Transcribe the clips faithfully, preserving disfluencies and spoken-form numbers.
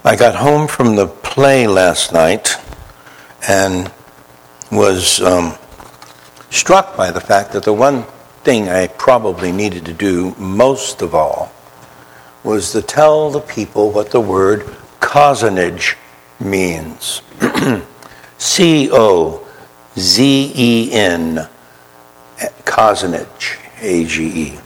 I got home from the play last night and was um, struck by the fact that the one thing I probably needed to do most of all was to tell the people what the word cozenage means. C O Z E N, cozenage, A G E.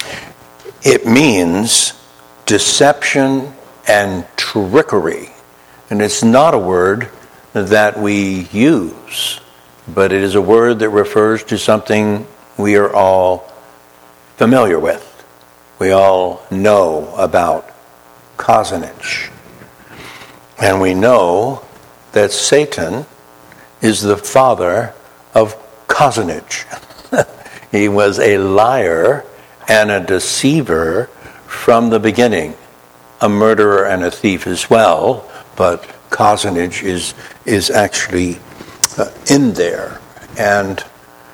It means deception and trickery. And it's not a word that we use, but it is a word that refers to something we are all familiar with. We all know about cozenage. And we know that Satan is the father of cozenage. He was a liar and a deceiver from the beginning. A murderer and a thief as well, but cozenage is is actually uh, in there. And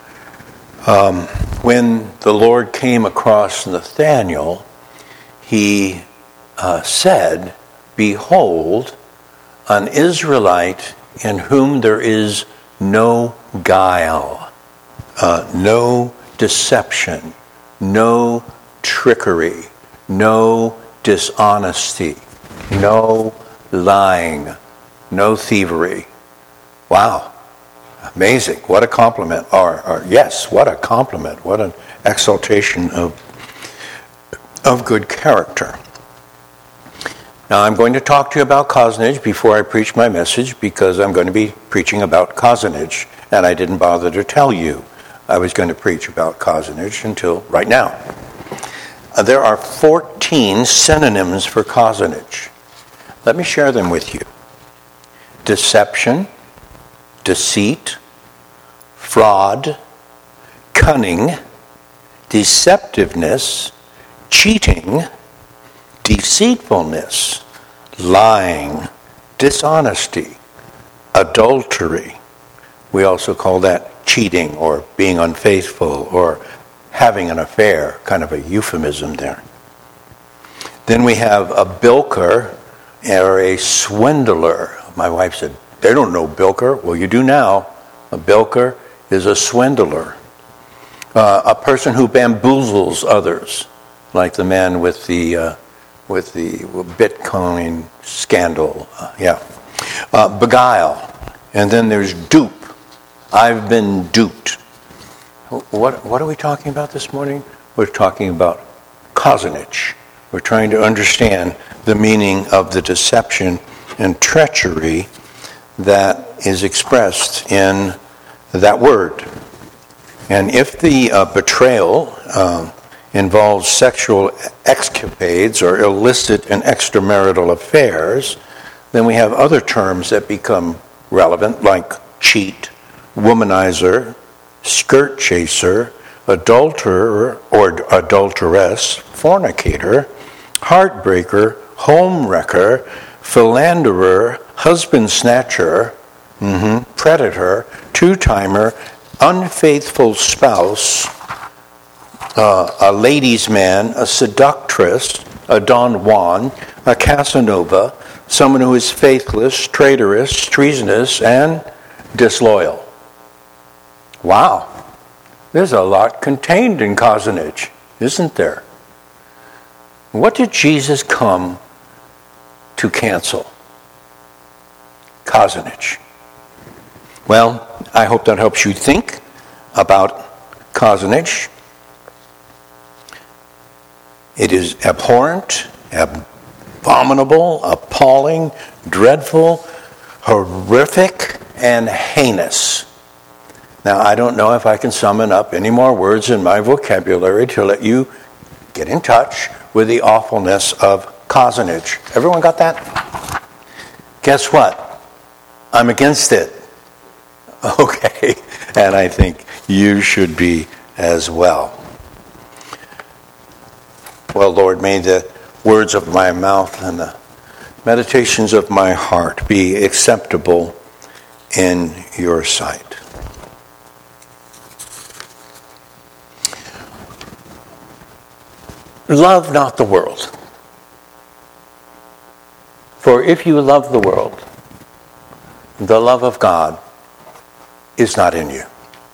um, when the Lord came across Nathanael, he uh, said, "Behold, an Israelite in whom there is no guile, uh, no deception, no trickery, no dishonesty, no lying, no thievery." Wow. Amazing. What a compliment. Or, or yes, what a compliment. What an exaltation of, of good character. Now I'm going to talk to you about cozenage before I preach my message, because I'm going to be preaching about cozenage, and I didn't bother to tell you I was going to preach about cozenage until right now. Uh, there are fourteen synonyms for cozenage. Let me share them with you. Deception, deceit, fraud, cunning, deceptiveness, cheating, deceitfulness, lying, dishonesty, adultery. We also call that cheating or being unfaithful or having an affair, kind of a euphemism there. Then we have a bilker or a swindler. My wife said, "They don't know bilker." Well, you do now. A bilker is a swindler. Uh, a person who bamboozles others, like the man with the uh, with the Bitcoin scandal. Uh, yeah. Uh, beguile. And then there's dupe. I've been duped. What what are we talking about this morning? We're talking about cozenage. We're trying to understand the meaning of the deception and treachery that is expressed in that word. And if the uh, betrayal uh, involves sexual escapades or illicit and extramarital affairs, then we have other terms that become relevant, like cheat, womanizer, skirt chaser, adulterer or adulteress, fornicator, heartbreaker, home wrecker, philanderer, husband snatcher, mm-hmm, predator, two-timer, unfaithful spouse, uh, a ladies' man, a seductress, a Don Juan, a Casanova, someone who is faithless, traitorous, treasonous, and disloyal. Wow. There's a lot contained in cozenage, isn't there? What did Jesus come to cancel? Cozenage. Well, I hope that helps you think about cozenage. It is abhorrent, abominable, appalling, dreadful, horrific, and heinous. Now, I don't know if I can summon up any more words in my vocabulary to let you get in touch with the awfulness of cozenage. Everyone got that? Guess what? I'm against it. Okay, and I think you should be as well. Well, Lord, may the words of my mouth and the meditations of my heart be acceptable in your sight. Love not the world. For if you love the world, the love of God is not in you.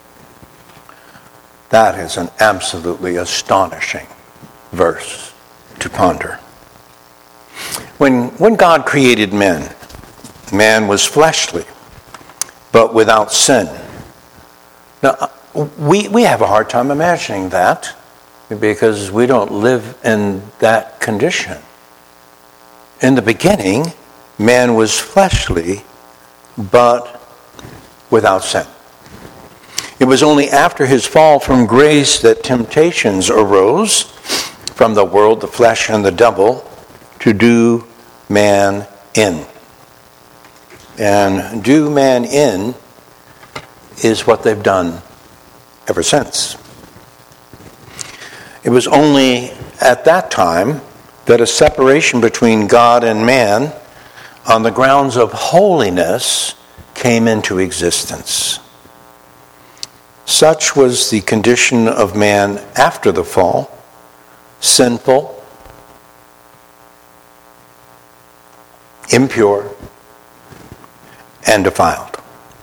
That is an absolutely astonishing verse to ponder. When, when God created men, man was fleshly, but without sin. Now, we, we have a hard time imagining that because we don't live in that condition. In the beginning, man was fleshly, but without sin. It was only after his fall from grace that temptations arose from the world, the flesh, and the devil to do man in. And do man in is what they've done ever since. It was only at that time that a separation between God and man on the grounds of holiness came into existence. Such was the condition of man after the fall, sinful, impure, and defiled.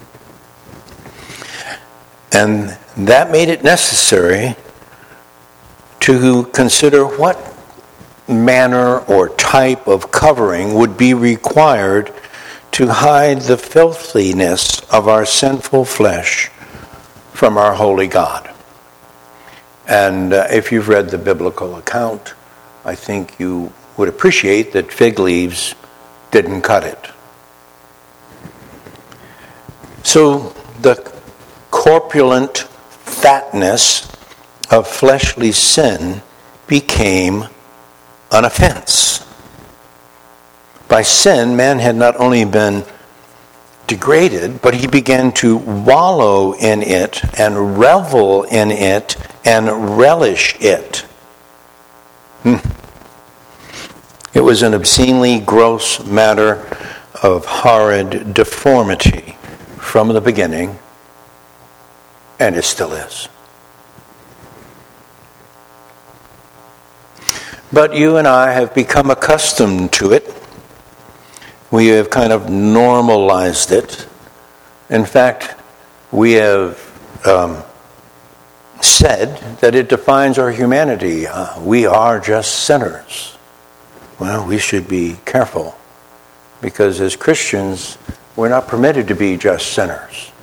And that made it necessary to consider what manner or type of covering would be required to hide the filthiness of our sinful flesh from our holy God. And uh, if you've read the biblical account, I think you would appreciate that fig leaves didn't cut it. So the corpulent fatness of fleshly sin became an offense. By sin, man had not only been degraded, but he began to wallow in it and revel in it and relish it. Hmm. It was an obscenely gross matter of horrid deformity from the beginning, and it still is. But you and I have become accustomed to it. We have kind of normalized it. In fact, we have um, said that it defines our humanity. Uh, we are just sinners. Well, we should be careful, because as Christians, we're not permitted to be just sinners.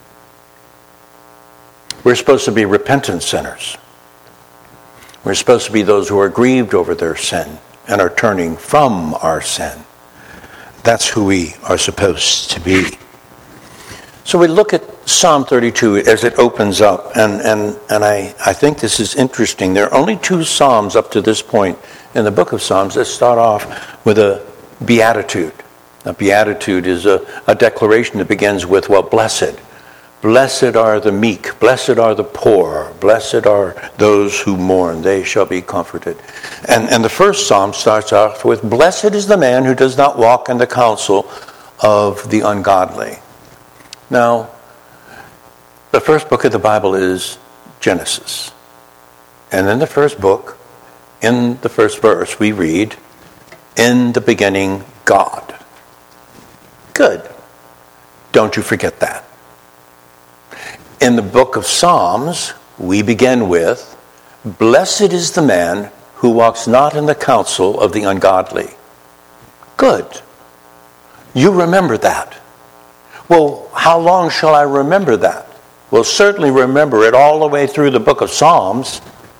We're supposed to be repentant sinners. We're supposed to be those who are grieved over their sin and are turning from our sin. That's who we are supposed to be. So we look at Psalm thirty-two as it opens up, and, and, and I, I think this is interesting. There are only two psalms up to this point in the book of Psalms that start off with a beatitude. A beatitude is a, a declaration that begins with, well, blessed. Blessed are the meek, blessed are the poor, blessed are those who mourn, they shall be comforted. And, and the first psalm starts off with, blessed is the man who does not walk in the counsel of the ungodly. Now, the first book of the Bible is Genesis. And in the first book, in the first verse, we read, in the beginning, God. Good. Don't you forget that. In the book of Psalms, we begin with, blessed is the man who walks not in the counsel of the ungodly. Good. You remember that. Well, how long shall I remember that? Well, certainly remember it all the way through the book of Psalms.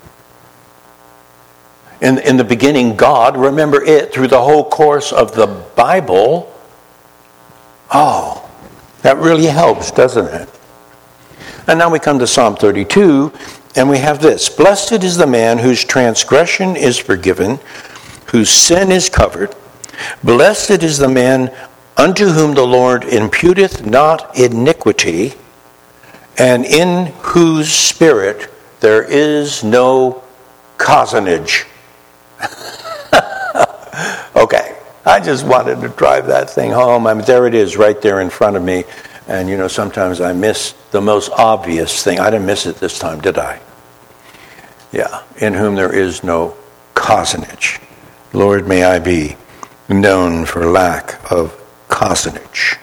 In, in the beginning, God, remember it through the whole course of the Bible. Oh, that really helps, doesn't it? And now we come to Psalm thirty-two, and we have this. Blessed is the man whose transgression is forgiven, whose sin is covered. Blessed is the man unto whom the Lord imputeth not iniquity, and in whose spirit there is no cozenage. Okay, I just wanted to drive that thing home. I mean, there it is right there in front of me. And, you know, sometimes I miss the most obvious thing. I didn't miss it this time, did I? Yeah. In whom there is no cozenage. Lord, may I be known for lack of cozenage.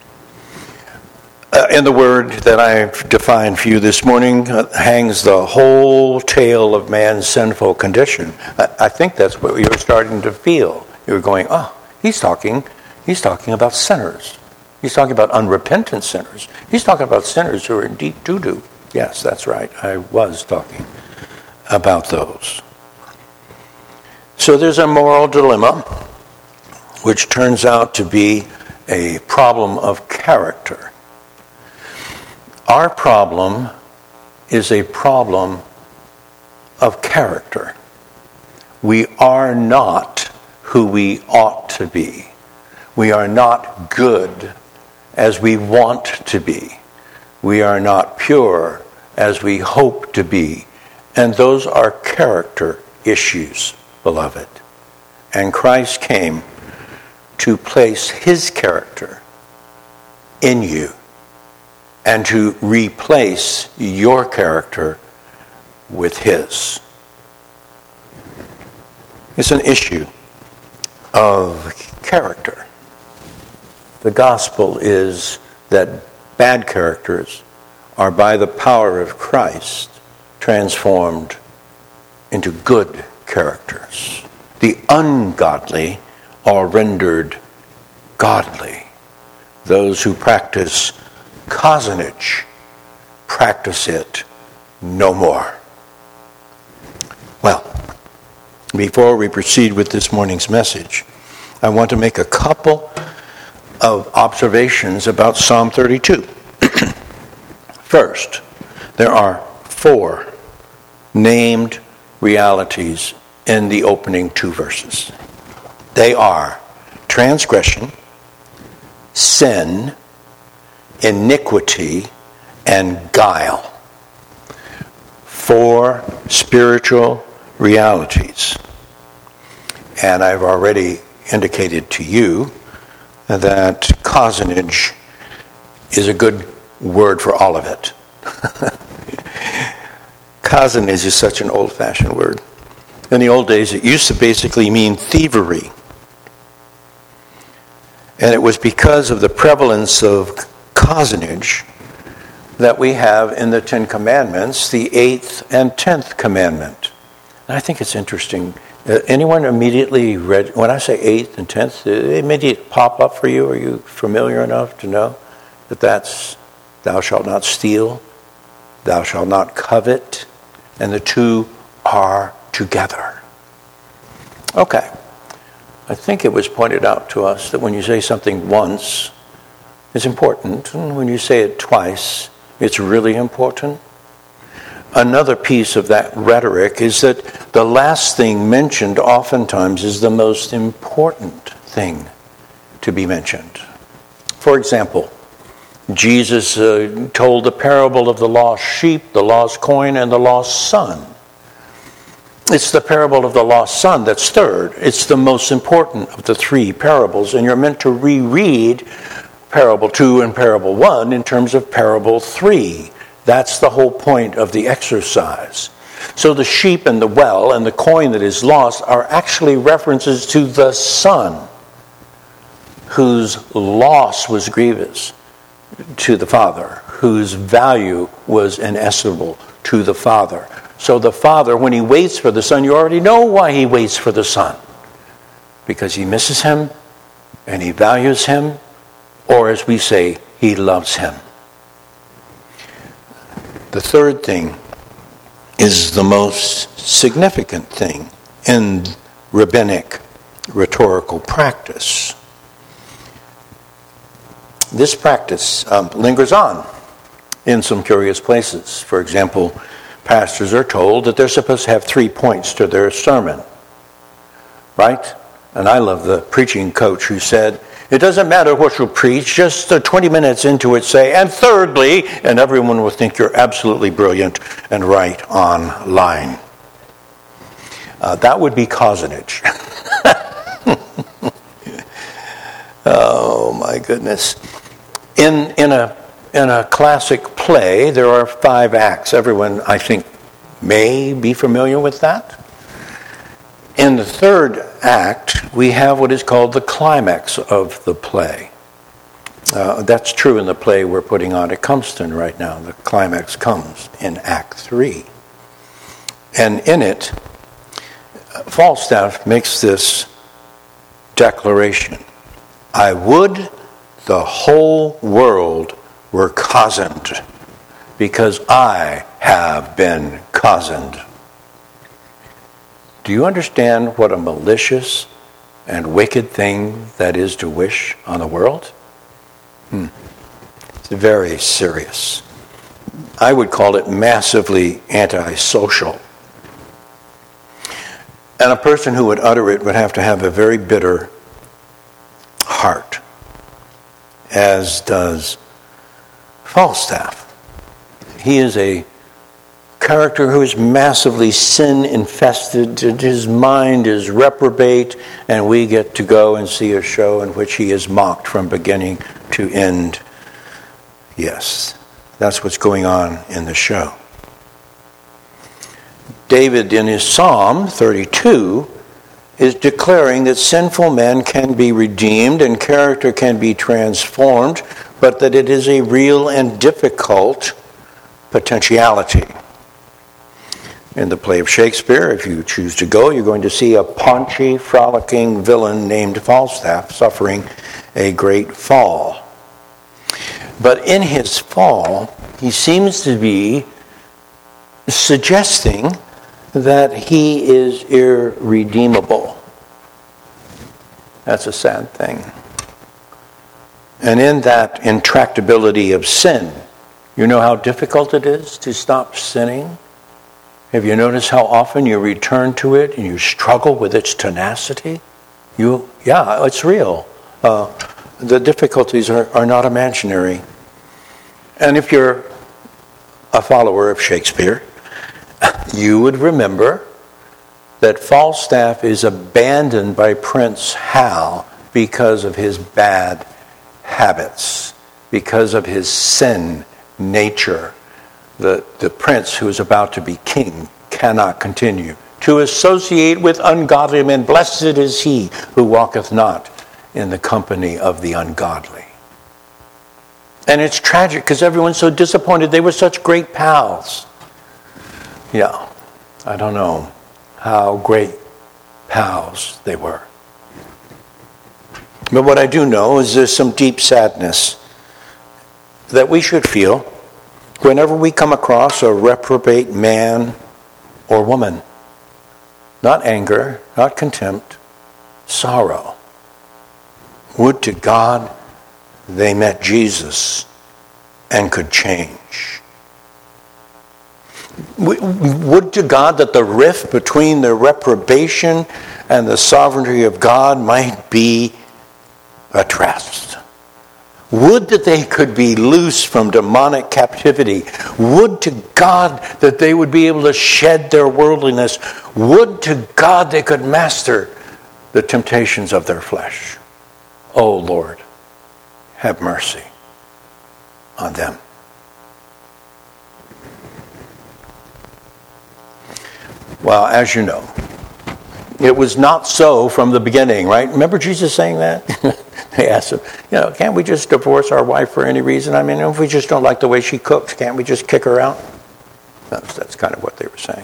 Uh, in the word that I've defined for you this morning uh, hangs the whole tale of man's sinful condition. I, I think that's what you're starting to feel. You're going, oh, he's talking, he's talking about sinners. He's talking about unrepentant sinners. He's talking about sinners who are in deep doo-doo. Yes, that's right. I was talking about those. So there's a moral dilemma, which turns out to be a problem of character. Our problem is a problem of character. We are not who we ought to be. We are not good as we want to be. We are not pure as we hope to be. And those are character issues, beloved. And Christ came to place his character in you and to replace your character with his. It's an issue of character. The gospel is that bad characters are by the power of Christ transformed into good characters. The ungodly are rendered godly. Those who practice cozenage practice it no more. Well, before we proceed with this morning's message, I want to make a couple of observations about Psalm thirty-two. First, there are four named realities in the opening two verses. They are transgression, sin, iniquity, and guile. Four spiritual realities. And I've already indicated to you that cozenage is a good word for all of it. Cozenage is such an old-fashioned word. In the old days, it used to basically mean thievery. And it was because of the prevalence of cozenage that we have in the Ten Commandments the eighth and tenth commandment. And I think it's interesting. Uh, anyone immediately read, when I say eighth and tenth, they immediately pop up for you? Are you familiar enough to know that that's thou shalt not steal, thou shalt not covet, and the two are together? Okay. I think it was pointed out to us that when you say something once, it's important, and when you say it twice, it's really important. Another piece of that rhetoric is that the last thing mentioned oftentimes is the most important thing to be mentioned. For example, Jesus uh, told the parable of the lost sheep, the lost coin, and the lost son. It's the parable of the lost son that's third. It's the most important of the three parables, and you're meant to reread parable two and parable one in terms of parable three. That's the whole point of the exercise. So the sheep and the well and the coin that is lost are actually references to the son, whose loss was grievous to the Father, whose value was inestimable to the Father. So the Father, when he waits for the Son, you already know why he waits for the Son. Because he misses him, and he values him, or as we say, he loves him. The third thing is the most significant thing in rabbinic rhetorical practice. This practice um, lingers on in some curious places. For example, pastors are told that they're supposed to have three points to their sermon, right? And I love the preaching coach who said, it doesn't matter what you preach, just uh, twenty minutes into it say, and thirdly, and everyone will think you're absolutely brilliant and right on line. Uh, that would be cozenage. Oh my goodness. In in a in a classic play, there are five acts. Everyone, I think, may be familiar with that. In the third act, we have what is called the climax of the play. Uh, that's true in the play we're putting on at Cumston right now. The climax comes in Act Three. And in it, Falstaff makes this declaration: I would the whole world were cozened, because I have been cozened. Do you understand what a malicious and wicked thing that is to wish on the world? Hmm. It's very serious. I would call it massively antisocial. And a person who would utter it would have to have a very bitter heart, as does Falstaff. He is a character who is massively sin-infested, and his mind is reprobate, and we get to go and see a show in which he is mocked from beginning to end. Yes, that's what's going on in the show. David, in his Psalm thirty-two, is declaring that sinful men can be redeemed and character can be transformed, but that it is a real and difficult potentiality. In the play of Shakespeare, if you choose to go, you're going to see a paunchy, frolicking villain named Falstaff suffering a great fall. But in his fall, he seems to be suggesting that he is irredeemable. That's a sad thing. And in that intractability of sin, you know how difficult it is to stop sinning? Have you noticed how often you return to it and you struggle with its tenacity? You, yeah, it's real. Uh, the difficulties are, are not imaginary. And if you're a follower of Shakespeare, you would remember that Falstaff is abandoned by Prince Hal because of his bad habits, because of his sin nature. The, the prince who is about to be king cannot continue to associate with ungodly men. Blessed is he who walketh not in the company of the ungodly. And it's tragic because everyone's so disappointed. They were such great pals. Yeah, I don't know how great pals they were. But what I do know is there's some deep sadness that we should feel whenever we come across a reprobate man or woman. Not anger, not contempt, sorrow. Would to God they met Jesus and could change. Would to God that the rift between the reprobation and the sovereignty of God might be addressed. Would that they could be loose from demonic captivity. Would to God that they would be able to shed their worldliness. Would to God they could master the temptations of their flesh. Oh Lord, have mercy on them. Well, as you know, it was not so from the beginning, right? Remember Jesus saying that? They asked him, you know, can't we just divorce our wife for any reason? I mean, if we just don't like the way she cooks, can't we just kick her out? That's, that's kind of what they were saying.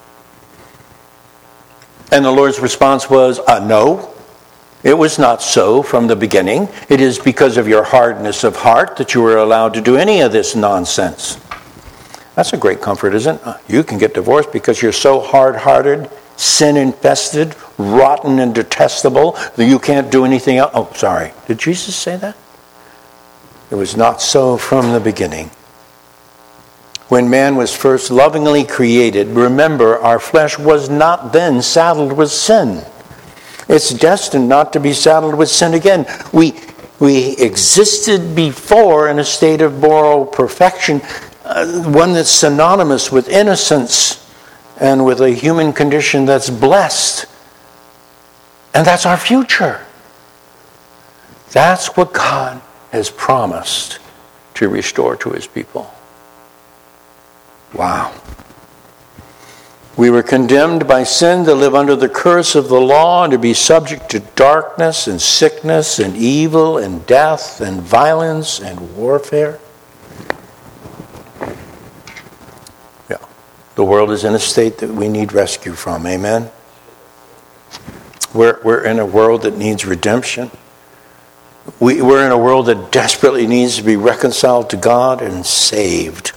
And the Lord's response was, uh, no, it was not so from the beginning. It is because of your hardness of heart that you were allowed to do any of this nonsense. That's a great comfort, isn't it? You can get divorced because you're so hard-hearted, sin-infested, rotten and detestable that you can't do anything else. Oh, sorry. Did Jesus say that? It was not so from the beginning. When man was first lovingly created, remember, our flesh was not then saddled with sin. It's destined not to be saddled with sin again. We, we existed before in a state of moral perfection, uh, one that's synonymous with innocence and with a human condition that's blessed. And that's our future. That's what God has promised to restore to his people. Wow. We were condemned by sin to live under the curse of the law and to be subject to darkness and sickness and evil and death and violence and warfare. Yeah. The world is in a state that we need rescue from. Amen? We're, we're in a world that needs redemption. We, we're in a world that desperately needs to be reconciled to God and saved.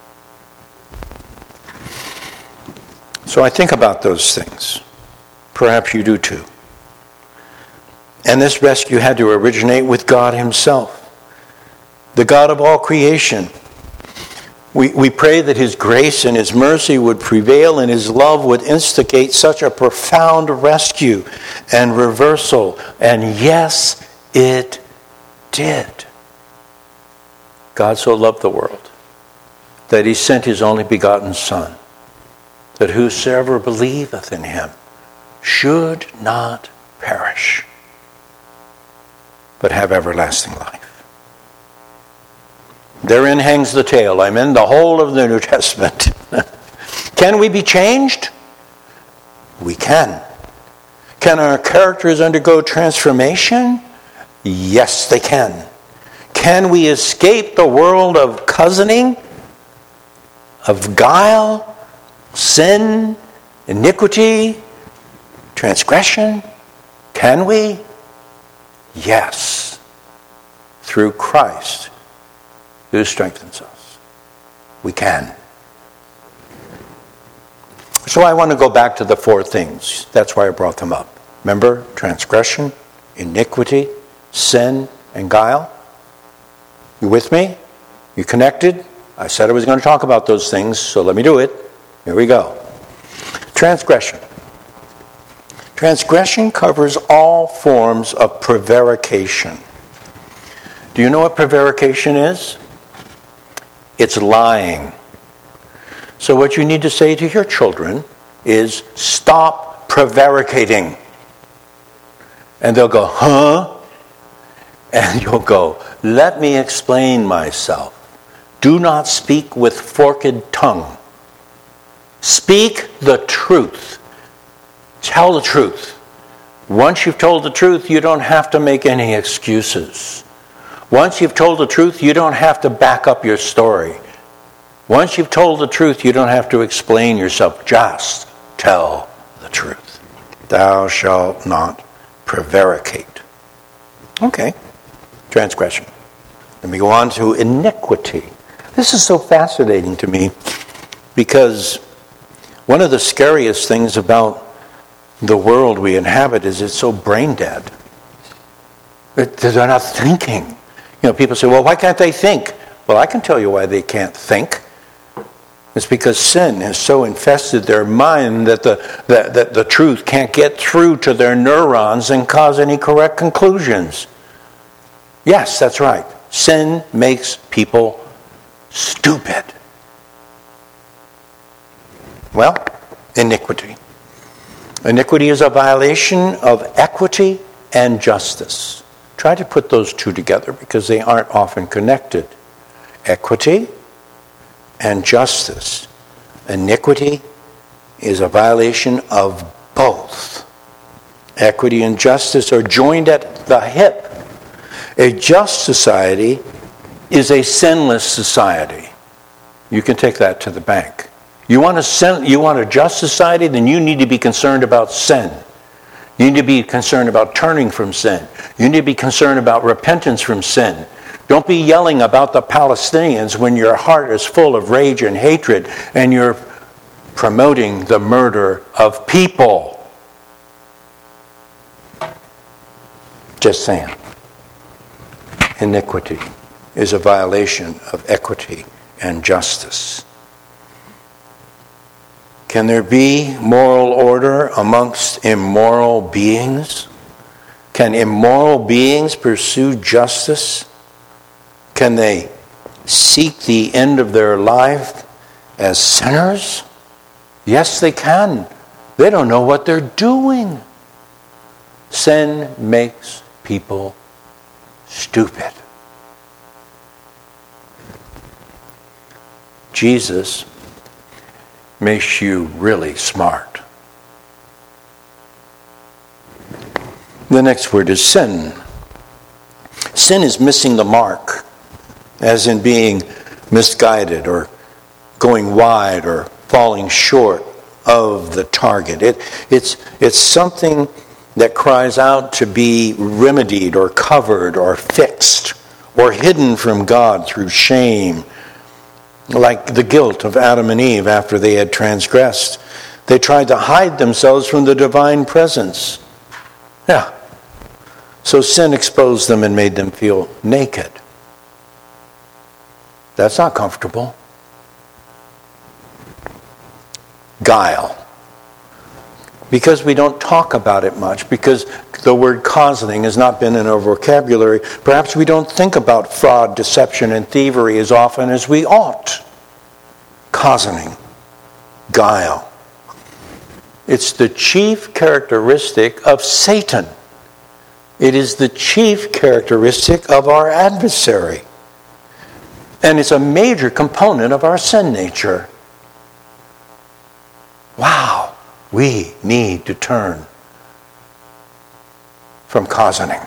So I think about those things. Perhaps you do too. And this rescue had to originate with God himself, the God of all creation. We, we pray that his grace and his mercy would prevail and his love would instigate such a profound rescue and reversal. And yes, it did. God so loved the world that he sent his only begotten Son, that whosoever believeth in him should not perish, but have everlasting life. Therein hangs the tale. I'm in the whole of the New Testament. Can we be changed? We can. Can our characters undergo transformation? Yes, they can. Can we escape the world of cousining, of guile, sin, iniquity, transgression? Can we? Yes. Through Christ, who strengthens us. We can. So I want to go back to the four things. That's why I brought them up. Remember? Transgression, iniquity, sin, and guile. You with me? You connected? I said I was going to talk about those things, so let me do it. Here we go. Transgression. Transgression covers all forms of prevarication. Do you know what prevarication is? It's lying. So what you need to say to your children is, stop prevaricating. And they'll go, huh? And you'll go, let me explain myself. Do not speak with forked tongue. Speak the truth. Tell the truth. Once you've told the truth, you don't have to make any excuses. Once you've told the truth, you don't have to back up your story. Once you've told the truth, you don't have to explain yourself. Just tell the truth. Thou shalt not prevaricate. Okay. Transgression. Let me go on to iniquity. This is so fascinating to me because one of the scariest things about the world we inhabit is it's so brain dead. They're not thinking. You know, people say, well, why can't they think? Well, I can tell you why they can't think. It's because sin has so infested their mind that the, that, that the truth can't get through to their neurons and cause any correct conclusions. Yes, that's right. Sin makes people stupid. Well, iniquity. Iniquity is a violation of equity and justice. Try to put those two together because they aren't often connected. Equity and justice. Iniquity is a violation of both. Equity and justice are joined at the hip. A just society is a sinless society. You can take that to the bank. You want a sin, you want a just society, then you need to be concerned about sin. You need to be concerned about turning from sin. You need to be concerned about repentance from sin. Don't be yelling about the Palestinians when your heart is full of rage and hatred and you're promoting the murder of people. Just saying. Iniquity is a violation of equity and justice. Can there be moral order amongst immoral beings? Can immoral beings pursue justice? Can they seek the end of their life as sinners? Yes, they can. They don't know what they're doing. Sin makes people stupid. Jesus makes you really smart. The next word is sin. Sin is missing the mark, as in being misguided or going wide or falling short of the target. It, it's, it's something that cries out to be remedied or covered or fixed or hidden from God through shame, like the guilt of Adam and Eve after they had transgressed. They tried to hide themselves from the divine presence. Yeah. So sin exposed them and made them feel naked. That's not comfortable. Guile. Because we don't talk about it much, because the word cozening has not been in our vocabulary, perhaps we don't think about fraud, deception, and thievery as often as we ought. Cozening. Guile. It's the chief characteristic of Satan. It is the chief characteristic of our adversary. And it's a major component of our sin nature. Wow, we need to turn from cozening.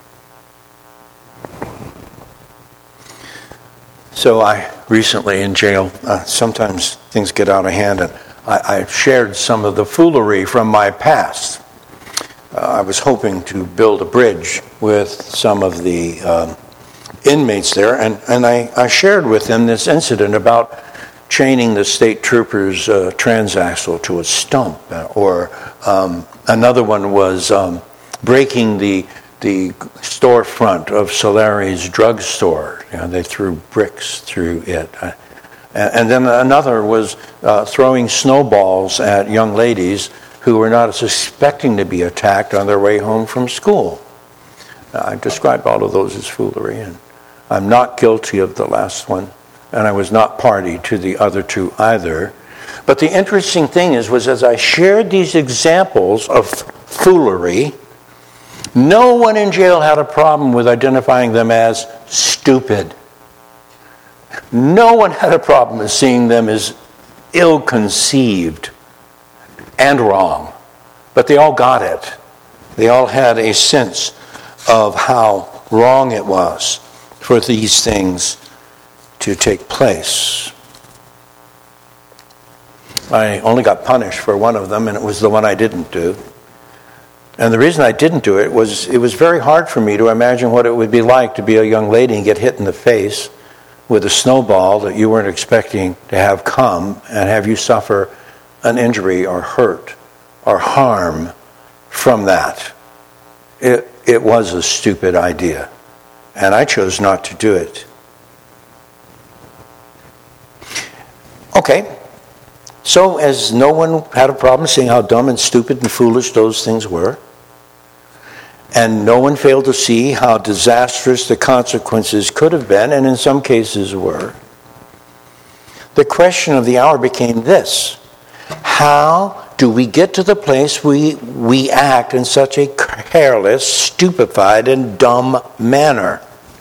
So I recently in jail, uh, sometimes things get out of hand, and I, I shared some of the foolery from my past. Uh, I was hoping to build a bridge with some of the um, inmates there, and, and I, I shared with them this incident about chaining the state trooper's uh, transaxle to a stump, or um, another one was um, breaking the the storefront of Solari's drugstore. You know, they threw bricks through it. Uh, and then another was uh, throwing snowballs at young ladies who were not suspecting to be attacked on their way home from school. Uh, I described all of those as foolery, and I'm not guilty of the last one, and I was not party to the other two either. But the interesting thing is, was as I shared these examples of foolery, no one in jail had a problem with identifying them as stupid. No one had a problem with seeing them as ill-conceived and wrong. But they all got it. They all had a sense of how wrong it was for these things to take place. I only got punished for one of them, and it was the one I didn't do. And the reason I didn't do it was it was very hard for me to imagine what it would be like to be a young lady and get hit in the face with a snowball that you weren't expecting to have come and have you suffer an injury or hurt or harm from that. It, it was a stupid idea, and I chose not to do it. Okay, so as no one had a problem seeing how dumb and stupid and foolish those things were, and no one failed to see how disastrous the consequences could have been, and in some cases were, the question of the hour became this: how do we get to the place we, we act in such a careless, stupefied, and dumb manner?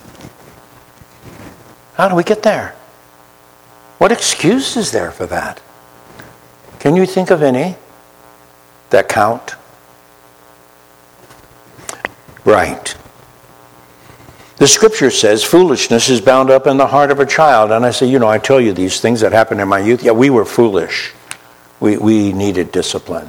How do we get there? What excuse is there for that? Can you think of any that count? Right. The scripture says foolishness is bound up in the heart of a child. And I say, you know, I tell you these things that happened in my youth. Yeah, we were foolish. We, we needed discipline.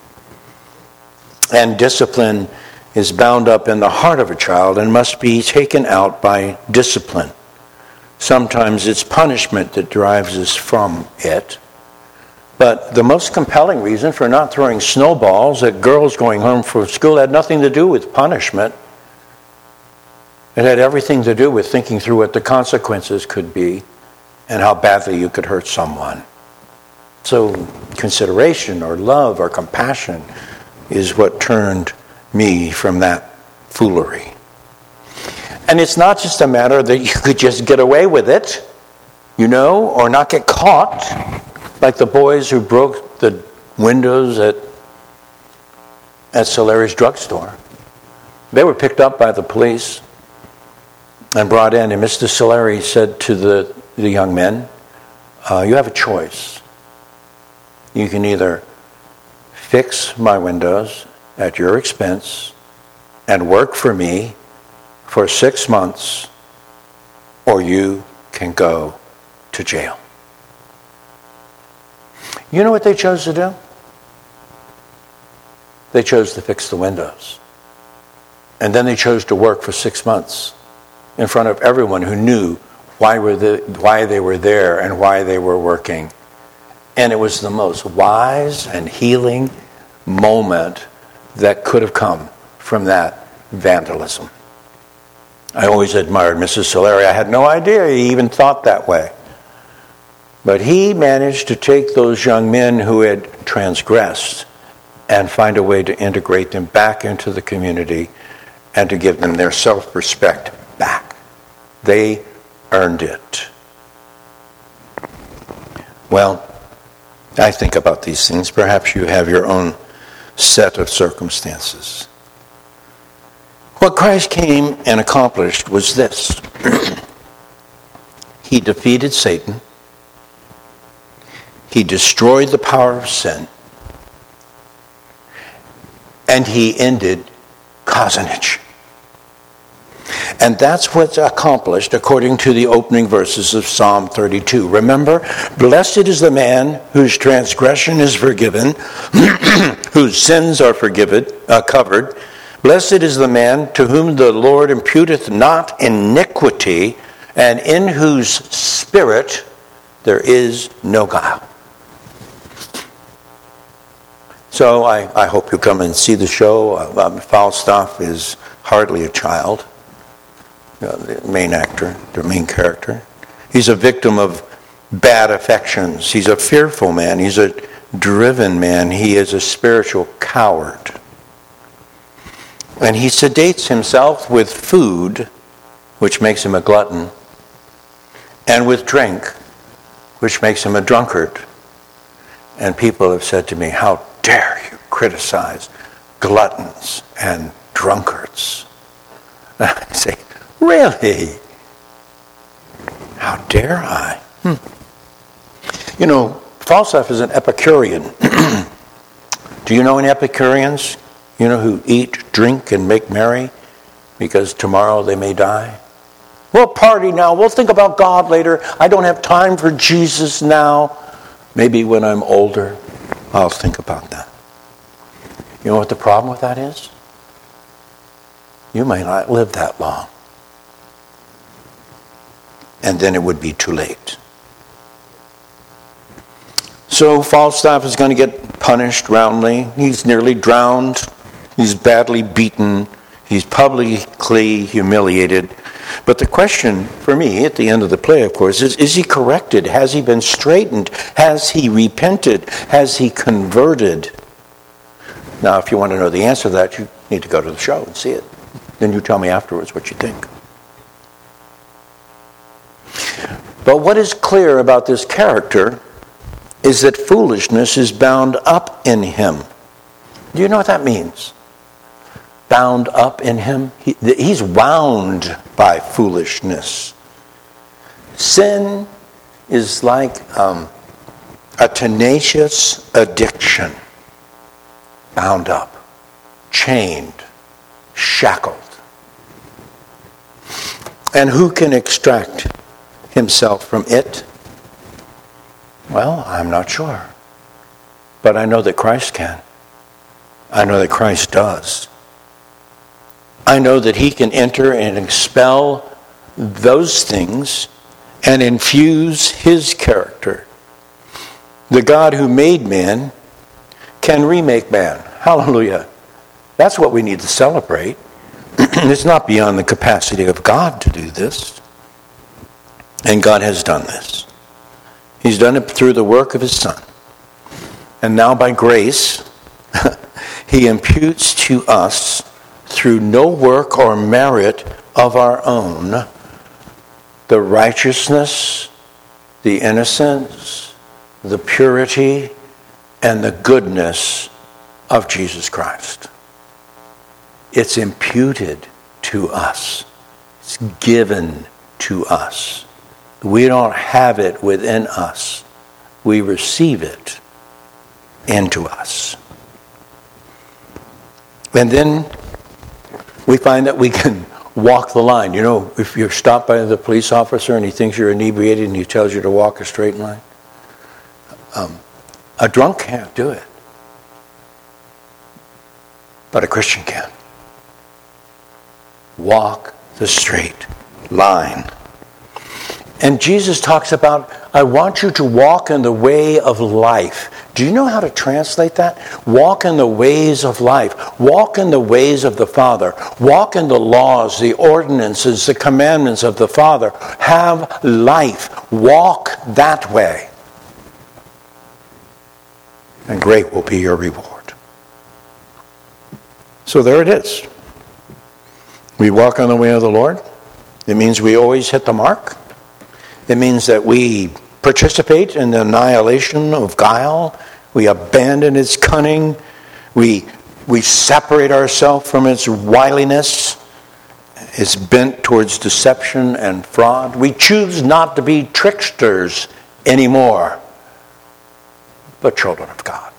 And discipline is bound up in the heart of a child and must be taken out by discipline. Sometimes it's punishment that drives us from it. But the most compelling reason for not throwing snowballs at girls going home from school had nothing to do with punishment. It had everything to do with thinking through what the consequences could be and how badly you could hurt someone. So consideration or love or compassion is what turned me from that foolery. And it's not just a matter that you could just get away with it, you know, or not get caught, like the boys who broke the windows at at Solari's drugstore. They were picked up by the police and brought in, and Mister Solari said to the, the young men, uh, you have a choice. You can either fix my windows at your expense and work for me for six months, or you can go to jail. You know what they chose to do? They chose to fix the windows. And then they chose to work for six months in front of everyone who knew why were the, why they were there and why they were working. And it was the most wise and healing moment that could have come from that vandalism. I always admired Missus Solari. I had no idea he even thought that way. But he managed to take those young men who had transgressed and find a way to integrate them back into the community and to give them their self-respect back. They earned it. Well, I think about these things. Perhaps you have your own set of circumstances. What Christ came and accomplished was this. He defeated Satan. He destroyed the power of sin. And he ended cozenage. And that's what's accomplished according to the opening verses of Psalm thirty-two. Remember, blessed is the man whose transgression is forgiven, whose sins are forgiven, uh, covered. Blessed is the man to whom the Lord imputeth not iniquity, and in whose spirit there is no guile. So I, I hope you come and see the show. Um, Falstaff is hardly a child. Uh, the main actor, the main character. He's a victim of bad affections. He's a fearful man. He's a driven man. He is a spiritual coward. And he sedates himself with food, which makes him a glutton, and with drink, which makes him a drunkard. And people have said to me, how dare you criticize gluttons and drunkards? And I say, really? How dare I? Hmm. You know, Falstaff is an Epicurean. Do you know any Epicureans? You know, who eat, drink, and make merry because tomorrow they may die? We'll party now. We'll think about God later. I don't have time for Jesus now. Maybe when I'm older, I'll think about that. You know what the problem with that is? You may not live that long. And then it would be too late. So Falstaff is going to get punished roundly. He's nearly drowned. He's badly beaten. He's publicly humiliated. But the question for me at the end of the play, of course, is, is he corrected? Has he been straightened? Has he repented? Has he converted? Now, if you want to know the answer to that, you need to go to the show and see it. Then you tell me afterwards what you think. But what is clear about this character is that foolishness is bound up in him. Do you know what that means? Bound up in him? He, he's wound by foolishness. Sin is like um, a tenacious addiction. Bound up, chained, shackled. And who can extract himself from it? Well, I'm not sure. But I know that Christ can. I know that Christ does. I know that he can enter and expel those things and infuse his character. The God who made man can remake man. Hallelujah. That's what we need to celebrate. It's not beyond the capacity of God to do this. And God has done this. He's done it through the work of his Son. And now by grace, he imputes to us through no work or merit of our own the righteousness, the innocence, the purity, and the goodness of Jesus Christ. It's imputed to us. It's given to us. We don't have it within us. We receive it into us. And then we find that we can walk the line. You know, if you're stopped by the police officer and he thinks you're inebriated and he tells you to walk a straight line, um, a drunk can't do it. But a Christian can. Walk the straight line. And Jesus talks about, I want you to walk in the way of life. Do you know how to translate that? Walk in the ways of life. Walk in the ways of the Father. Walk in the laws, the ordinances, the commandments of the Father. Have life. Walk that way. And great will be your reward. So there it is. We walk on the way of the Lord. It means we always hit the mark. It means that we participate in the annihilation of guile. We abandon its cunning. We, we separate ourselves from its wiliness. It's bent towards deception and fraud. We choose not to be tricksters anymore, but children of God.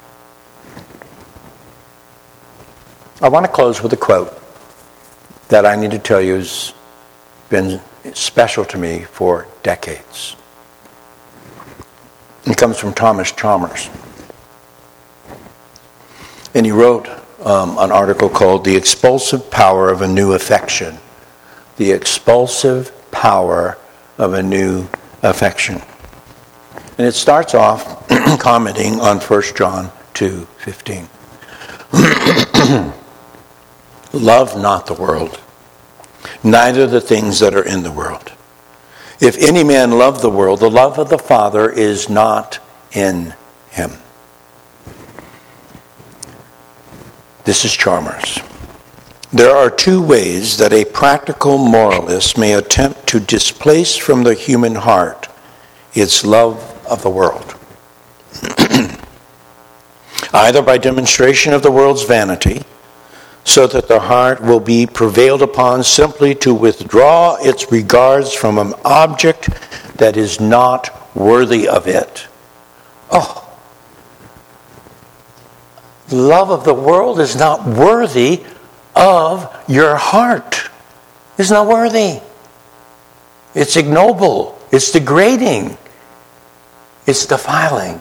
I want to close with a quote that I need to tell you has been special to me for decades. It comes from Thomas Chalmers. And he wrote um, an article called The Expulsive Power of a New Affection. The Expulsive Power of a New Affection. And it starts off commenting on First John two fifteen. Love not the world, neither the things that are in the world. If any man love the world, the love of the Father is not in him. This is Chalmers. There are two ways that a practical moralist may attempt to displace from the human heart its love of the world. Either by demonstration of the world's vanity, so that the heart will be prevailed upon simply to withdraw its regards from an object that is not worthy of it. Oh, love of the world is not worthy of your heart. It's not worthy. It's ignoble. It's degrading. It's defiling.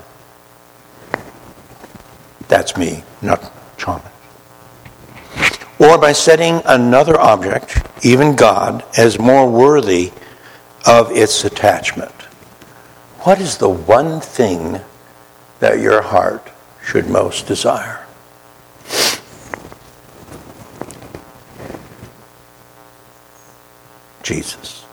That's me, not Chalmers. Or by setting another object, even God, as more worthy of its attachment. What is the one thing that your heart should most desire? Jesus.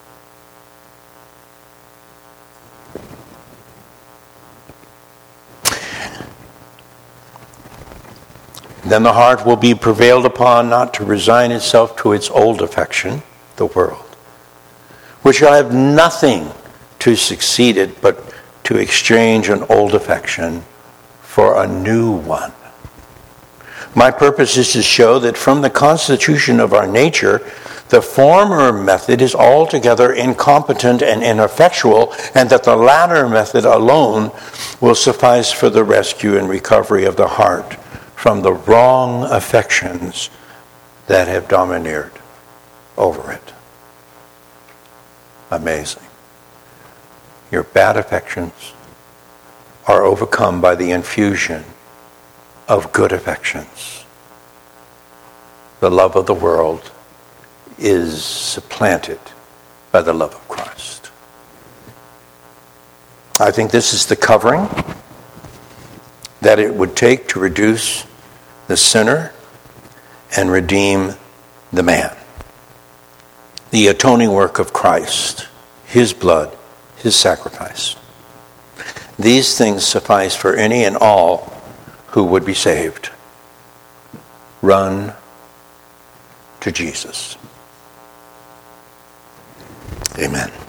Then the heart will be prevailed upon not to resign itself to its old affection, the world, which shall have nothing to succeed it but to exchange an old affection for a new one. My purpose is to show that from the constitution of our nature, the former method is altogether incompetent and ineffectual, and that the latter method alone will suffice for the rescue and recovery of the heart from the wrong affections that have domineered over it. Amazing. Your bad affections are overcome by the infusion of good affections. The love of the world is supplanted by the love of Christ. I think this is the covering that it would take to reduce the sinner and redeem the man. The atoning work of Christ, his blood, his sacrifice. These things suffice for any and all who would be saved. Run to Jesus. Amen.